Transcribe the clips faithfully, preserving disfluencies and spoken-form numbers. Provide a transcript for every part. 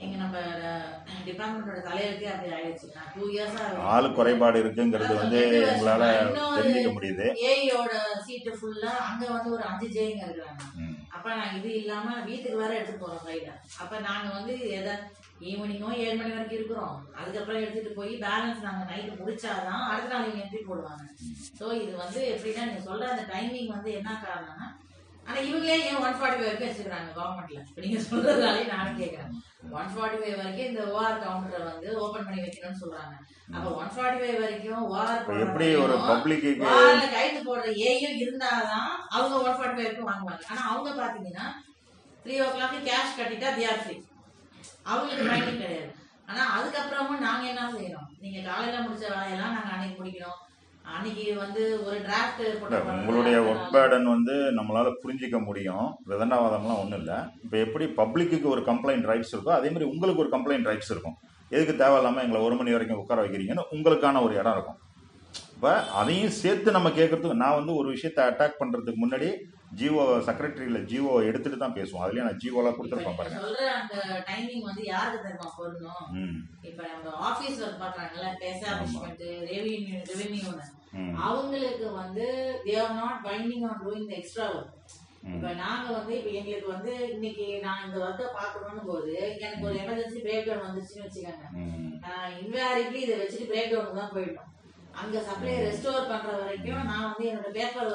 எங்க நம்ம டிபார்ட்மெண்டோட தலையெழுத்தே அப்படி ஆயிடுச்சு. நான் டூ இயர்ஸா ஆளு குறைபாடு இருக்குங்கிறது வந்து எங்களால தெரிஞ்சுக்க முடியுது. ஏஐயோட சீட்டு ஃபுல்லா அங்க வந்து ஒரு அஞ்சு ஜேங்க இருக்கிறாங்க. அப்ப நான் இது இல்லாம வீட்டுக்கு வேற எடுத்துட்டு போறோம் ஃபைல. அப்ப நாங்க வந்து எதை ஈவினிங்கோ ஏழு மணி வரைக்கும் இருக்கிறோம். அதுக்கப்புறம் எடுத்துட்டு போய் பேலன்ஸ் நாங்க நைட்டு முடிச்சாதான் அடுத்த நாள் இங்க என்ட்ரி போடுவாங்க. ஸோ இது வந்து எப்படின்னா நீங்க சொல்ற அந்த டைமிங் வந்து என்ன காரணம்னா, ஆனா இவங்களே ஏன் ஒன் ஃபார்ட்டி ஃபைவ் வரைக்கும் வச்சுக்கிறாங்க கவர்மெண்ட்ல. இப்ப நீங்க சொல்றதுனாலே நானும் கேட்கறேன். ஒன் ஃபார்ட்டி ஃபைவ் வரைக்கும் இந்த ஓஆர் கவுண்டரை வந்து ஓபன் பண்ணி வைக்கணும்னு சொல்றாங்க. அப்ப ஒன் ஃபார்ட்டி ஃபைவ் வரைக்கும் ஓஆர் எப்படி ஒரு பப்ளிக் கைது போடுற ஏயும் இருந்தாதான் அவங்க ஒன் ஃபார்ட்டி ஃபைவ் வரைக்கும் வாங்குவாங்க. ஆனா அவங்க பாத்தீங்கன்னா த்ரீ ஓ கிளாக் கேஷ் கட்டிட்டா தியார் ஃப்ரீ, அவங்களுக்கு மைண்டிங் கிடையாது. ஆனா அதுக்கப்புறமும் நாங்க என்ன செய்யறோம், நீங்க காலையில முடிச்ச வேலையெல்லாம் நாங்க அன்னைக்கு முடிக்கணும். அன்னைக்கு வந்து ஒரு டிராஃப்ட் உங்களுடைய ஒர்க் பேர்டன் வந்து நம்மளால புரிஞ்சிக்க முடியும். விதண்டாவாதம்லாம் ஒன்றும் இல்லை. இப்போ எப்படி பப்ளிக்கு ஒரு கம்ப்ளைண்ட் ரைட்ஸ் இருக்கோ அதே மாதிரி உங்களுக்கு ஒரு கம்ப்ளைண்ட் ரைட்ஸ் இருக்கும். எதுக்கு தேவையில்லாமல் எங்களை ஒரு மணி வரைக்கும் உட்கார வைக்கிறீங்கன்னு உங்களுக்கான ஒரு இடம் இருக்கும். இப்போ அதையும் சேர்த்து நம்ம கேட்கறதுக்கு, நான் வந்து ஒரு விஷயத்தை அட்டாக் பண்ணுறதுக்கு முன்னாடி ஜிஓ செக்ரட்டரியில ஜிஓ எடுத்துட்டு தான் பேசுவோம். அதுலயே நான் ஜிஓலாம் கொடுத்துருப்பேன் பாருங்க. சொல்ற அந்த டைமிங் வந்து யாருக்கு தெரியுமா பொருந்தும்? இப்ப நம்ம ஆபீஸ் ஒர்க் பாக்குறாங்கல்ல, எஸ்டாப்லிஷ்மென்ட், ரெவென்யூ ரெவென்யூன்னு, அவங்களுக்கு வந்து they are not binding on doing the extra work. இப்ப நாங்க வந்து இப்ப எங்களுக்கு வந்து இன்னைக்கு நான் இந்த ஒர்க்கை பாக்கணும் போது எனக்கு ஒரு எமர்ஜென்சி பிரேக் டவுன் வந்துச்சுன்னு வச்சுக்கோங்க, இன்வேரிட்லி இதை வச்சுட்டு பிரேக் டவுன் தான் போயிடும். அங்க சப்ளை ரெஸ்டோர் பண்ற வரைக்கும் நான் வந்து என்னோட பேப்பர்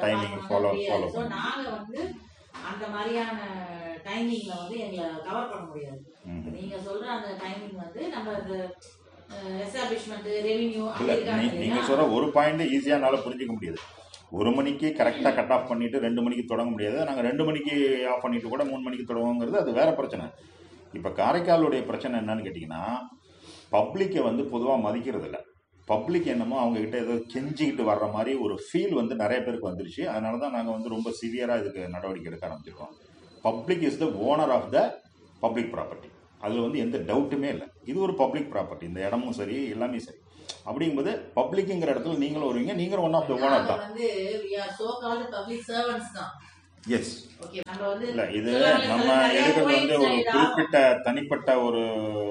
ஒர்க். ஸோ நாங்க வந்து அந்த மாதிரியான டைமிங்ல வந்து எங்களை கவர் பண்ண முடியாது. நீங்க சொல்ற அந்த டைமிங் வந்து நம்ம எஸ்டாப்லிஷ்மெண்ட், ரெவென்யூ நீங்க சொல்ற ஒரு பாயிண்ட் ஈஸியானால புரிஞ்சுக்க முடியாது. ஒரு மணிக்கு கரெக்டாக கட் ஆஃப் பண்ணிட்டு ரெண்டு மணிக்கு தொடங்க முடியாது. நாங்கள் ரெண்டு மணிக்கு ஆஃப் பண்ணிட்டு கூட மூணு மணிக்கு தொடங்குங்கிறது அது வேற பிரச்சனை. இப்போ காரைக்காலுடைய பிரச்சனை என்னன்னு கேட்டிங்கன்னா, பப்ளிக்கை வந்து பொதுவாக மதிக்கிறது இல்லை. பப்ளிக் என்னமோ அவங்ககிட்ட ஏதோ கெஞ்சிக்கிட்டு வர்ற மாதிரி ஒரு ஃபீல் வந்து நிறைய பேருக்கு வந்துருச்சு. அதனால தான் நாங்கள் வந்து ரொம்ப சிவியராக இதுக்கு நடவடிக்கை எடுக்க ஆரம்பிச்சிருக்கோம். Public is the owner of the public property. அதில் வந்து எந்த டவுட்டுமே இல்லை. இது ஒரு பப்ளிக் ப்ராப்பர்ட்டி, இந்த இடமும் சரி எல்லாமே சரி. அப்படிங்கும்போது பப்ளிக்ங்கிற இடத்துல நீங்களும் வருவீங்க, நீங்களும் ஒன் ஆஃப் த ஓனர் தான். எஸ் இல்லை, இது நம்ம எடுக்கிறது வந்து ஒரு குறிப்பிட்ட தனிப்பட்ட ஒரு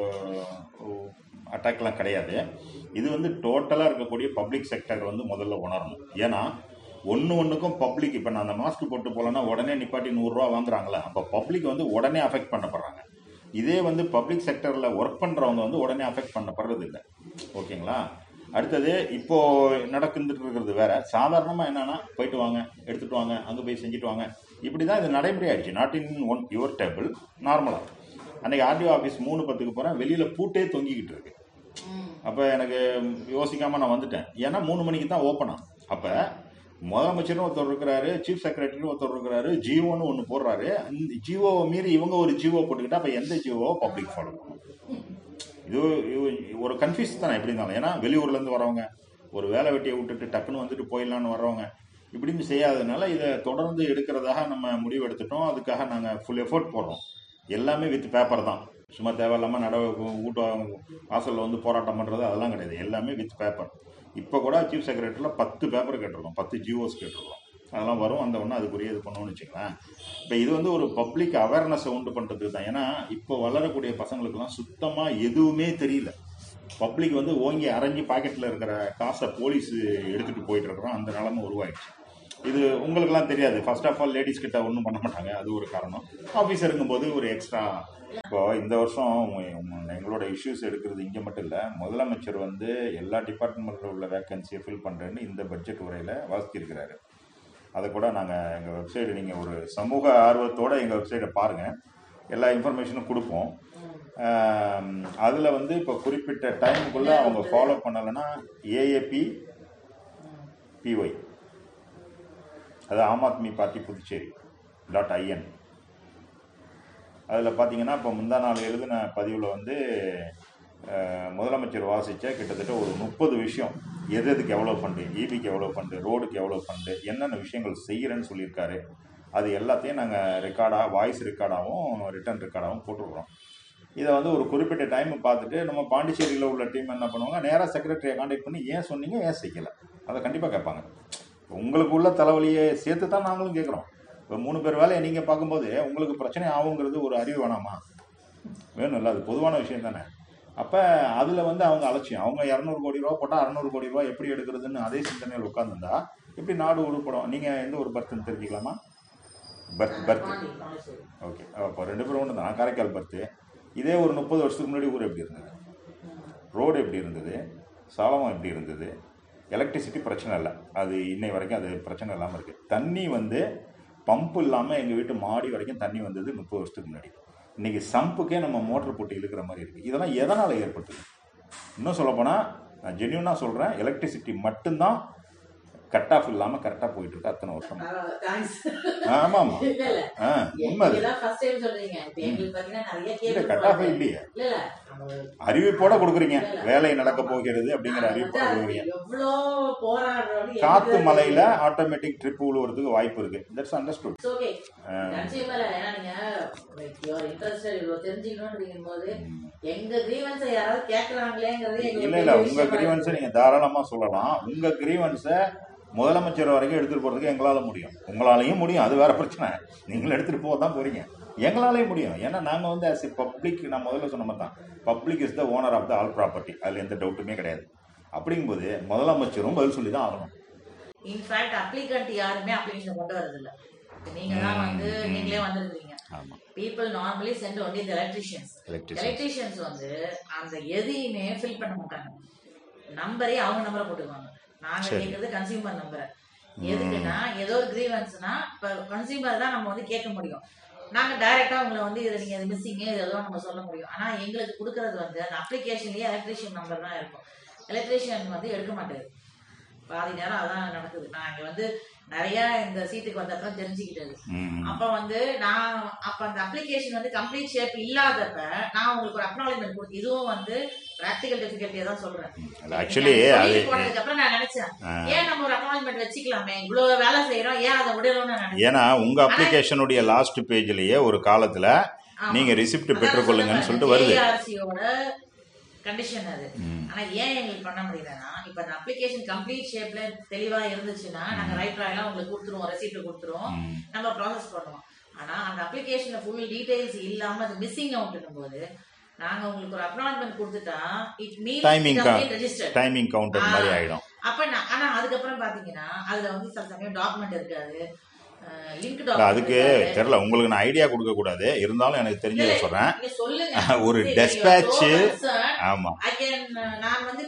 அட்டாக்லாம் கிடையாது. இது வந்து டோட்டலாக இருக்கக்கூடிய பப்ளிக் செக்டர் வந்து முதல்ல உணரணும். ஏன்னா ஒன்று ஒன்றுக்கும் பப்ளிக், இப்போ நான் அந்த மாஸ்க் போட்டு போகலன்னா உடனே நிப்பாட்டி நூறுரூவா வாங்குறாங்களே, அப்போ பப்ளிக் வந்து உடனே அஃபெக்ட் பண்ணப்படுறாங்க. இதே வந்து பப்ளிக் செக்டரில் ஒர்க் பண்ணுறவங்க வந்து உடனே அஃபெக்ட் பண்ணப்படுறது இல்லை. ஓகேங்களா? அடுத்தது இப்போது நடந்துட்டு இருக்கிறது வேற. சாதாரணமாக என்னன்னா போயிட்டு வாங்க, எடுத்துகிட்டு வாங்க, அங்கே போய் செஞ்சுட்டு வாங்க, இப்படி தான் இது நடைமுறை ஆயிடுச்சு. Not in one your table. நார்மலாக அன்றைக்கி ஆர்டிஓ ஆஃபீஸ் மூணு பத்துக்கு போகிறேன், வெளியில் பூட்டே தொங்கிக்கிட்டு இருக்கு. அப்போ எனக்கு யோசிக்காமல் நான் வந்துட்டேன். ஏன்னா மூணு மணிக்கு தான் ஓப்பனா. அப்போ முதலமைச்சரும் ஒருத்தர் இருக்கிறாரு, சீஃப் செக்ரட்டரியும் ஒருத்தர் இருக்கிறாரு, ஜிஓன்னு ஒன்று போடுறாரு. இந்த ஜிஓவை மீறி இவங்க ஒரு ஜிஓ போட்டுக்கிட்டா அப்போ எந்த ஜிஓவோ பப்ளிக் ஃபாலோ பண்ணும்? இது ஒரு கன்ஃபியூஸ் தானே எப்படி இருந்தாலும். ஏன்னா வெளியூர்லேருந்து வரவங்க ஒரு வேலை வெட்டியை விட்டுட்டு டக்குன்னு வந்துட்டு போயிடலான்னு வர்றவங்க இப்படின்னு செய்யாததுனால இதை தொடர்ந்து எடுக்கிறதாக நம்ம முடிவு எடுத்துட்டோம். அதுக்காக நாங்கள் ஃபுல் எஃபோர்ட் போடுறோம். எல்லாமே வித் பேப்பர் தான். சும்மா தேவையில்லாமல் நட ஊட்ட வாசலில் வந்து போராட்டம் பண்ணுறது அதெல்லாம் கிடையாது. எல்லாமே வித் பேப்பர். இப்போ கூட சீஃப் செக்ரட்டரியில் பத்து பேப்பர் கேட்டிருக்கோம், பத்து ஜிஓஸ் கேட்டிருக்கோம். அதெல்லாம் வரும், அந்த ஒன்று அதுக்குரிய இது பண்ணணும்னு வச்சுக்கலாம். இப்போ இது வந்து ஒரு பப்ளிக் அவேர்னஸை உண்டு பண்ணுறதுக்கு தான். ஏன்னா இப்போ வளரக்கூடிய பசங்களுக்குலாம் சுத்தமாக எதுவுமே தெரியல. பப்ளிக் வந்து ஓங்கி அரைஞ்சி பாக்கெட்டில் இருக்கிற காசை போலீஸ் எடுத்துகிட்டு போயிட்டு இருக்கிறோம். அந்த நிலைமை உருவாயிடுச்சு. இது உங்களுக்குலாம் தெரியாது. ஃபர்ஸ்ட் ஆஃப் ஆல் லேடிஸ் கிட்ட ஒன்றும் பண்ண மாட்டாங்க, அது ஒரு காரணம். ஆஃபீஸர் இருக்கும்போது ஒரு எக்ஸ்ட்ரா. இப்போ இந்த வருஷம் எங்களோட இஷ்யூஸ் எடுக்கிறது இங்கே மட்டும் இல்லை, முதலமைச்சர் வந்து எல்லா டிபார்ட்மெண்ட்டில் உள்ள வேக்கன்சியை ஃபில் பண்ணுறேன்னு இந்த பட்ஜெட் உரையில் வாசிச்சிருக்கிறாரு. அதை கூட நாங்கள் எங்கள் வெப்சைடு, நீங்கள் ஒரு சமூக ஆர்வத்தோடு எங்கள் வெப்சைட்டை பாருங்கள், எல்லா இன்ஃபர்மேஷனும் கொடுப்போம். அதில் வந்து இப்போ குறிப்பிட்ட டைமுக்குள்ளே அவங்க ஃபாலோ பண்ணலைன்னா ஏஏபி பிஒய், அது Aam Aadmi party Puducherry dot in, அதில் பார்த்தீங்கன்னா இப்போ முந்தா நாள் எழுதின பதிவில் வந்து முதலமைச்சர் வாசித்த கிட்டத்தட்ட ஒரு முப்பது விஷயம், எது எதுக்கு எவ்வளோ ஃபண்டு, ஈபிக்கு எவ்வளோ ஃபண்டு, ரோடுக்கு எவ்வளோ ஃபண்டு, என்னென்ன விஷயங்கள் செய்கிறேன்னு சொல்லியிருக்காரு. அது எல்லாத்தையும் நாங்கள் ரெக்கார்டாக, வாய்ஸ் ரெக்கார்டாகவும் ரிட்டன் ரெக்கார்டாகவும் போட்டுருக்குறோம். இதை வந்து ஒரு குறிப்பிட்ட டைம் பார்த்துட்டு நம்ம பாண்டிச்சேரியில் உள்ள டீம் என்ன பண்ணுவாங்க, நேராக செக்ரட்டரியை கான்டாக்ட் பண்ணி ஏன் சொன்னீங்க, ஏன் செய்யலை, அதை கண்டிப்பாக கேட்பாங்க. உங்களுக்கு உள்ள தலைவலியை சேர்த்து தான் நாங்களும் கேட்குறோம். இப்போ மூணு பேர் வேலையை நீங்கள் பார்க்கும்போது உங்களுக்கு பிரச்சனை ஆகுங்கிறது ஒரு அறிவு வேணாமா? வேணும்ல, அது பொதுவான விஷயம் தானே. அப்போ அதில் வந்து அவங்க அலட்சியம், அவங்க இரநூறு கோடி ரூபா போட்டால் அறநூறு கோடி ரூபா எப்படி எடுக்கிறதுன்னு அதே சிந்தனையில் உட்காந்துருந்தா எப்படி நாடு உருப்படும். நீங்கள் எந்த ஒரு பர்த்துன்னு தெரிஞ்சுக்கலாமா? பர்த் பர்த் ஓகே, அப்போ ரெண்டு பேரும் ஒன்று தான், காரைக்கால் பர்த்து. இதே ஒரு முப்பது வருஷத்துக்கு முன்னாடி ஊர் எப்படி இருந்தது, ரோடு எப்படி இருந்தது, சாலமம் எப்படி இருந்தது, எலக்ட்ரிசிட்டி பிரச்சனை இல்லை, அது இன்னை வரைக்கும் அது பிரச்சனை இல்லாமல் இருக்குது. தண்ணி வந்து பம்பு இல்லாமல் எங்கள் வீட்டு மாடி வரைக்கும் தண்ணி வந்தது முப்பது வருஷத்துக்கு முன்னாடி. இன்றைக்கி சம்புக்கே நம்ம மோட்டர் போட்டு இழுக்கிற மாதிரி இருக்குது. இதெல்லாம் எதனால் ஏற்படுத்துது? இன்னும் சொல்லப்போனால் நான் ஜென்யூனாக சொல்கிறேன், எலக்ட்ரிசிட்டி மட்டும்தான் கட் ஆஃப் இல்லாமல் கரெக்டாக போயிட்டு இருக்கு அத்தனை வருஷம். ஆமாம் உண்மை, கட் ஆஃப் இல்லையே, அறிவிப்போட கொடுக்குறீங்க வேலை நடக்க போகிறது அப்படிங்கிற அறிவிப்போட கொடுக்குறீங்க. காத்து மலையில ஆட்டோமேட்டிக் ட்ரிப் விழுவுறதுக்கு வாய்ப்பு இருக்கு. That's understood. இல்ல இல்ல உங்க கிரீவன்ஸை நீங்க தாராளமா சொல்லலாம். உங்க கிரீவன்ஸை முதலமைச்சர் வரைக்கும் எடுத்துட்டு போறதுக்கு எங்களால முடியும், உங்களாலையும் முடியும், அது வேற பிரச்சனை. நீங்களும் எடுத்துட்டு போக தான் போறீங்க, எங்களாலையும் முடியும். ஏன்னா நாங்கள் வந்து ஆஸ் எ பப்ளிக், நான் முதல்ல சொன்ன மாதிரி தான், public is the owner of the all property, அதில் எந்த டவுட்டுமே கிடையாது. அப்படிங்கும்போது முதலமைச்சரும் பதில் சொல்லி தான் ஆகணும். இன்ஃபேக்ட் அப்ளிகண்ட் யாருமே அப்ளிகேஷன் கொண்டு வரது இல்லை. நீங்க தான் வந்து நீங்களே வந்திருக்கீங்க. People normally sent only the electricians. Electricians வந்து அந்த எதையுமே ஃபில் பண்ண மாட்டாங்க, நம்பரே அவங்க நம்பரை போட்டுக்குவாங்க. நாங்க கேட்கறது கன்சியூமர் நம்பரை. எதுக்குன்னா ஏதோ ஒரு கிரீவன்ஸ்னா இப்போ கன்சியூமர் தான் நம்ம வந்து கேட்க முடியும். நாங்க டைரக்டா உங்களை வந்து இதை நீங்க மிஸ்ஸிங்க இதெல்லாம் நம்ம சொல்ல முடியும். ஆனா எங்களுக்கு கொடுக்கறது வந்து அந்த அப்ளிகேஷன்லயே எலக்ட்ரிஷியன் நம்பர் தான் இருக்கும். எலக்ட்ரிஷியன் வந்து எடுக்க மாட்டேது, பாதி நேரம் அதான் நடக்குது. நான் இங்க வந்து நிறைய இந்த சீட்டுக்கு வந்தப்ப தெரிஞ்சுக்கிட்டது. அப்ப வந்து நான் அப்ப அந்த அப்ளிகேஷன் வந்து கம்ப்ளீட் ஷேப் இல்லாதப்ப நான் உங்களுக்கு ஒரு அக்னாலஜ்மெண்ட் கொடுத்து, இதுவும் வந்து பிராக்டிகல் டிஃபிகல்ட்டியை தான் சொல்றேன். ஆக்சுவலி போனதுக்கு அப்புறம் நான் நினைச்சேன், ஏன் நம்ம ஒரு அக்னாலஜ்மெண்ட் வச்சுக்கலாமே, இவ்வளவு வேலை செய்யறோம், ஏன் அதை விடணும்னு நினைச்சேன். ஏன்னா உங்க அப்ளிகேஷனுடைய லாஸ்ட் பேஜ்லயே ஒரு காலத்துல நீங்க ரிசிப்ட் பெற்றுக்கொள்ளுங்கன்னு சொல்லிட்டு வருது. ஏஆர்சியோட கண்டிஷன் அது. ஆனா ஏன் எங்களுக்கு பண்ண முடியலன்னா, இப்ப அந்த அப்ளிகேஷன் கம்ப்ளீட் ஷேப்ல தெளிவா இருந்துச்சுன்னா நாங்க ரைட் எல்லாம் உங்களுக்கு கொடுத்துருவோம், ரெசிப்ட் கொடுத்துருவோம், நம்ம ப்ராசஸ் பண்ணுவோம். ஆனா அந்த அப்ளிகேஷன்ல ஃபுல் டீடைல்ஸ் இல்லாம அது மிஸ்ஸிங் அவுட் போது நாங்க உங்களுக்கு ஒரு அக்னாலஜ்மெண்ட் கொடுத்துட்டா it means timing registered timing counter மாதிரி ஆயிடும். அப்ப ஆனா அதுக்கப்புறம் பாத்தீங்கன்னா அதுல வந்து சில சமயம் டாக்குமெண்ட் இருக்காது, அதுக்கு தெரியல. உங்களுக்கு நான் ஐடியா கொடுக்க கூடாது, இருந்தாலும் எனக்கு தெரிஞ்சதை சொல்றேன். ஒரு டெஸ்பேட்ச், ஆமா நான் வந்து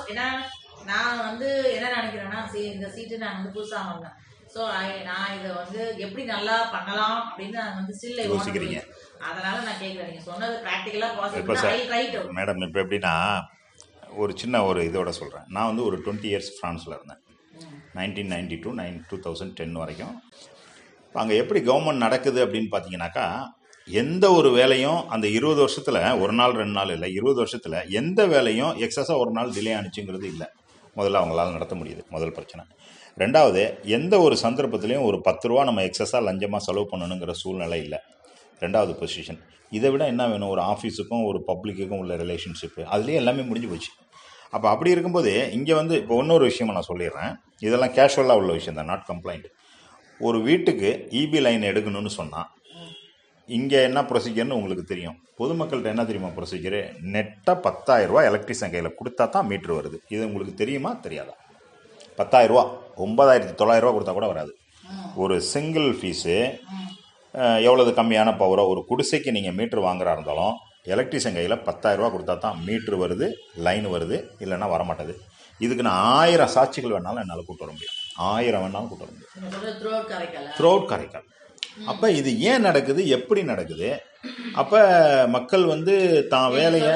நான் வந்து என்ன நினைக்கிறேன்னா, இந்த சீட்டு நான் வந்து புதுசா வந்தேன், சோ நான் இதை வந்து எப்படி நல்லா பண்ணலாம் அப்படின்னு நான் வந்து ஸ்டில் யோசிக்கிறீங்க. அதனால நான் கேட்கிறேன், நீங்க சொன்னது பிராக்டிகலா பாசிபிள். மேடம் இப்போ எப்படின்னா, ஒரு சின்ன ஒரு இதோட சொல்றேன். நான் வந்து ஒரு டுவெண்ட்டி இயர்ஸ் பிரான்ஸ்ல இருந்தேன், nineteen ninety two nine two thousand ten வரைக்கும். அங்கே எப்படி கவர்மெண்ட் நடக்குது அப்படின்னு பார்த்தீங்கன்னாக்கா, எந்த ஒரு வேலையும் அந்த இருபது வருஷத்தில் ஒரு நாள் ரெண்டு நாள் இல்லை, இருபது வருஷத்தில் எந்த வேலையும் எக்ஸஸாக ஒரு நாள் டிலே ஆனிச்சுங்கிறது இல்லை. முதல்ல அவங்களால நடத்த முடியுது, முதல் பிரச்சனை. ரெண்டாவது, எந்த ஒரு சந்தர்ப்பத்திலையும் ஒரு பத்து ரூபா நம்ம எக்ஸஸாக லஞ்சமாக செலவு பண்ணணுங்கிற சூழ்நிலை இல்லை. ரெண்டாவது பொசிஷன். இதை விட என்ன வேணும், ஒரு ஆஃபீஸுக்கும் ஒரு பப்ளிக்குக்கும் உள்ள ரிலேஷன்ஷிப்பு, அதுலேயே எல்லாமே முடிஞ்சு போச்சு. அப்போ அப்படி இருக்கும்போது இங்கே வந்து இப்போ இன்னொரு விஷயமா நான் சொல்லிடுறேன், இதெல்லாம் கேஷுவலாக உள்ள விஷயம் தான், நாட் கம்ப்ளைண்ட். ஒரு வீட்டுக்கு இபி லைன் எடுக்கணும்னு சொன்னால் இங்கே என்ன ப்ரொசீஜர்னு உங்களுக்கு தெரியும். பொதுமக்கள்கிட்ட என்ன தெரியுமா ப்ரொசீஜரு? நெட்டாக பத்தாயிரம் ரூபா எலக்ட்ரிஷியன் கையில் கொடுத்தா தான் மீட்ரு வருது. இது உங்களுக்கு தெரியுமா தெரியாதா? பத்தாயிரம் ரூபா, ஒன்பதாயிரத்தி தொள்ளாயிரம் ரூபா கொடுத்தா கூட வராது. ஒரு சிங்கிள் ஃபீஸு எவ்வளவு கம்மியான பவரோ, ஒரு குடிசைக்கு நீங்கள் மீட்ரு வாங்குறா இருந்தாலும் எலக்ட்ரிஷியன் கையில் பத்தாயிரம் ரூபா கொடுத்தா தான் மீட்ரு வருது, லைன் வருது, இல்லைன்னா வரமாட்டேது. இதுக்கு நான் ஆயிரம் சாட்சிகள் வேணாலும் என்னால் கூட்டு வர முடியும், ஆயிரம் வேணாலும் கூட்டு வர முடியும் த்ரூ அவுட் காரைக்கால். அப்போ இது ஏன் நடக்குது, எப்படி நடக்குது? அப்போ மக்கள் வந்து தான் வேலையை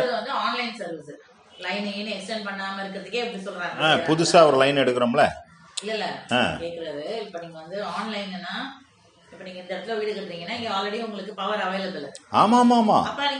புதுசாக ஒரு லைன் எடுக்கிறோம்ல, ஆமா ஆமா ஆமா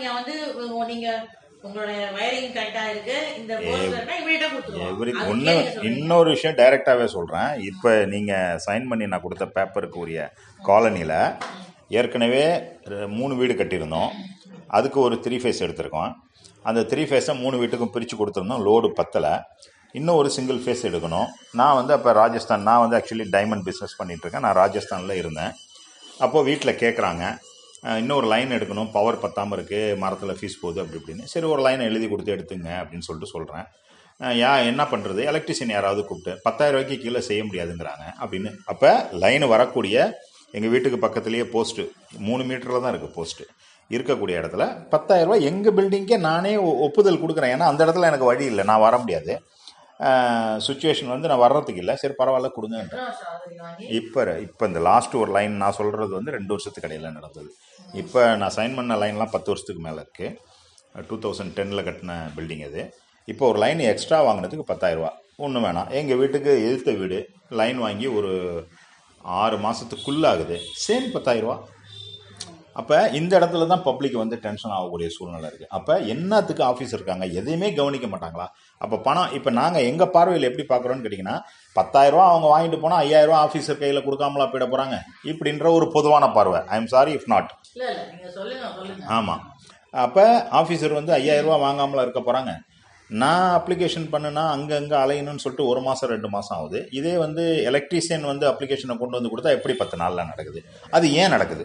இன்னொரு விஷயம் டைரக்டாவே சொல்றேன். இப்ப நீங்க சைன் பண்ணி நான் கொடுத்த பேப்பருக்கு உரிய காலனில ஏற்கனவே மூணு வீடு கட்டியிருந்தோம், அதுக்கு ஒரு த்ரீ ஃபேஸ் எடுத்திருக்கோம். அந்த த்ரீ ஃபேஸை மூணு வீட்டுக்கும் பிரித்து கொடுத்துருந்தோம், லோடு பத்தலை, இன்னும் ஒரு சிங்கிள் ஃபேஸ் எடுக்கணும். நான் வந்து அப்போ ராஜஸ்தான், நான் வந்து ஆக்சுவலி டைமண்ட் பிஸ்னஸ் பண்ணிகிட்ருக்கேன், நான் ராஜஸ்தானில் இருந்தேன். அப்போது வீட்டில் கேட்குறாங்க, இன்னொரு லைன் எடுக்கணும், பவர் பத்தாமல் இருக்குது, மரத்தில் ஃபீஸ் போகுது அப்படி இப்படின்னு. சரி ஒரு லைனை எழுதி கொடுத்து எடுத்துங்க அப்படின்னு சொல்லிட்டு சொல்கிறேன். யா என்ன பண்ணுறது, எலக்ட்ரிஷியன் யாராவது கூப்பிட்டு பத்தாயிரம் ரூபாய்க்கு கீழே செய்ய முடியாதுங்கிறாங்க அப்படின்னு. அப்போ லைன் வரக்கூடிய எங்கள் வீட்டுக்கு பக்கத்துலேயே போஸ்ட்டு மூணு மீட்டரில் தான் இருக்குது போஸ்ட்டு இருக்கக்கூடிய இடத்துல பத்தாயிரம் ரூபாய் எங்கள் பில்டிங்கே நானே ஒப்புதல் கொடுக்குறேன். ஏன்னா அந்த இடத்துல எனக்கு வழி இல்லை, நான் வர முடியாது, சுச்சுவேஷன் வந்து நான் வர்றதுக்கு இல்லை. சரி பரவாயில்ல கொடுங்க. இப்போ இப்போ இந்த லாஸ்ட் ஒரு லைன் நான் சொல்கிறது வந்து ரெண்டு வருஷத்துக்கு இடையில நடந்தது. இப்போ நான் சைன் பண்ண லைன்லாம் பத்து வருஷத்துக்கு மேலே இருக்குது. டூ தௌசண்ட் டென்னில் கட்டின பில்டிங் அது. இப்போ ஒரு லைன் எக்ஸ்ட்ரா வாங்கினதுக்கு பத்தாயிரரூபா. ஒன்றும் வேணாம், எங்கள் வீட்டுக்கு எதிர்த்த வீடு லைன் வாங்கி ஒரு ஆறு மாதத்துக்குள்ளே ஆகுது, சேம் பத்தாயிரரூபா. அப்போ இந்த இடத்துல தான் பப்ளிக் வந்து டென்ஷன் ஆகக்கூடிய சூழ்நிலை இருக்குது. அப்போ என்னத்துக்கு ஆஃபீஸ் இருக்காங்க, எதையுமே கவனிக்க மாட்டாங்களா? அப்போ பணம் இப்போ நாங்கள் எங்கள் பார்வையில் எப்படி பார்க்குறோன்னு கேட்டிங்கன்னா, பத்தாயிரரூவா அவங்க வாங்கிட்டு போனால் ஐயாயிரரூவா ஆஃபீஸர் கையில் கொடுக்காமலா போயிட போகிறாங்க இப்படின்ற ஒரு பொதுவான பார்வை. I am sorry if not. ஆமாம், அப்போ ஆஃபீஸர் வந்து ஐயாயிரரூவா வாங்காமலா இருக்க போகிறாங்க. நான் அப்ளிகேஷன் பண்ணுனா அங்கங்கே அலையணும்னு சொல்லிட்டு ஒரு மாதம் ரெண்டு மாதம் ஆகுது. இதே வந்து எலக்ட்ரீஷியன் வந்து அப்ளிகேஷனை கொண்டு வந்து கொடுத்தா எப்படி பத்து நாளில் நடக்குது? அது ஏன் நடக்குது?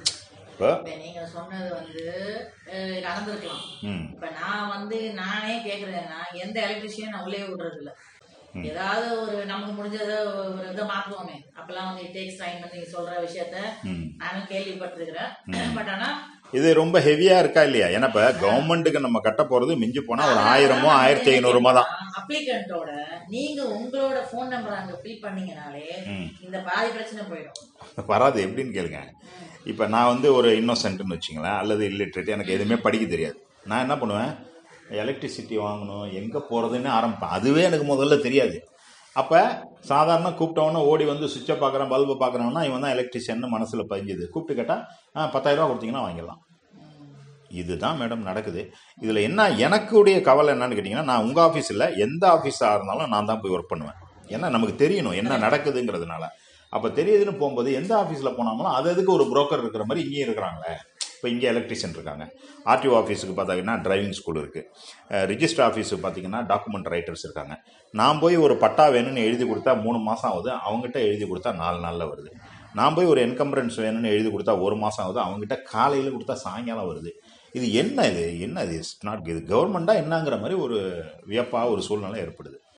நீங்க சொன்னது வந்து நடந்திருக்கலாம். இப்ப நான் வந்து நானே கேக்குறேன்னா எந்த எலக்ட்ரிஷியன் நான் உள்ளே விடுறது இல்ல. ஏதாவது ஒரு நமக்கு முடிஞ்சத ஒரு இதை மாற்றுவோமே, அப்பெல்லாம் வந்து டேக்ஸ் டைம் வந்து நீங்க சொல்ற விஷயத்த நானும் கேள்விப்பட்டிருக்கிறேன். பட் ஆனா இது ரொம்ப ஹெவியா இருக்கா இல்லையா? ஏன்னா இப்ப கவர்மெண்ட்டுக்கு நம்ம கட்ட போறது மிஞ்சி போனா ஒரு ஆயிரமோ ஆயிரத்தி ஐநூறுமா தான். அப்ளிகண்டோட நீங்க உங்களோட போன் நம்பர் அங்க ஃபில் பண்ணீங்கனாலே இந்த பாதி பிரச்சனை போயிடும். வராது. எப்படின்னு கேளுங்க. இப்ப நான் வந்து ஒரு இன்னோசென்ட்னு வச்சுங்களேன், அல்லது இல்லிட்ரேட், எனக்கு எதுவுமே படிக்க தெரியாது. நான் என்ன பண்ணுவேன், எலக்ட்ரிசிட்டி வாங்கணும் எங்கே போகிறதுன்னு ஆரம்பிப்பேன். அதுவே எனக்கு முதல்ல தெரியாது. அப்போ சாதாரண கூப்பிட்டவொன்னே ஓடி வந்து சுவிட்சை பார்க்குறேன், பல்பை பார்க்குறேன்னா இவன் தான் எலக்ட்ரிஷியன் மனசில் பதிஞ்சுது. கூப்பிட்டு கேட்டால் ஆ பத்தாயிரரூவா கொடுத்தீங்கன்னா வாங்கிடலாம். இதுதான் மேடம் நடக்குது. இதில் என்ன எனக்குடைய கவலை என்னன்னு கேட்டிங்கன்னா, நான் உங்கள் ஆஃபீஸில் எந்த ஆஃபீஸாக இருந்தாலும் நான் தான் போய் ஒர்க் பண்ணுவேன். ஏன்னா நமக்கு தெரியணும் என்ன நடக்குதுங்கிறதுனால. அப்போ தெரியுதுன்னு போகும்போது எந்த ஆஃபீஸில் போனாலும் அது அதுக்கு ஒரு புரோக்கர் இருக்கிற மாதிரி இங்கேயும் இருக்கிறாங்களே. இப்போ இங்கே எலக்ட்ரிஷியன் இருக்காங்க, ஆர்டிஓ ஆஃபீஸுக்கு பார்த்தீங்கன்னா டிரைவிங் ஸ்கூல் இருக்குது, ரிஜிஸ்டர் ஆஃபீஸுக்கு பார்த்தீங்கன்னா டாக்குமெண்ட் ரைட்டர்ஸ் இருக்காங்க. நான் போய் ஒரு பட்டா வேணும்னு எழுதி கொடுத்தா மூணு மாதம் ஆகுது, அவங்ககிட்ட எழுதி கொடுத்தா நாலு நாளில் வருது. நான் போய் ஒரு என்கம்பரன்ஸ் வேணும்னு எழுதி கொடுத்தா ஒரு மாதம் ஆகுது, அவங்ககிட்ட காலையில் கொடுத்தா சாயங்காலம் வருது. இது என்ன இது என்ன இது இட்ஸ் நாட் இது கவர்மெண்ட்டாக என்னங்கிற மாதிரி ஒரு வியப்பாக ஒரு சூழ்நிலை ஏற்படுது.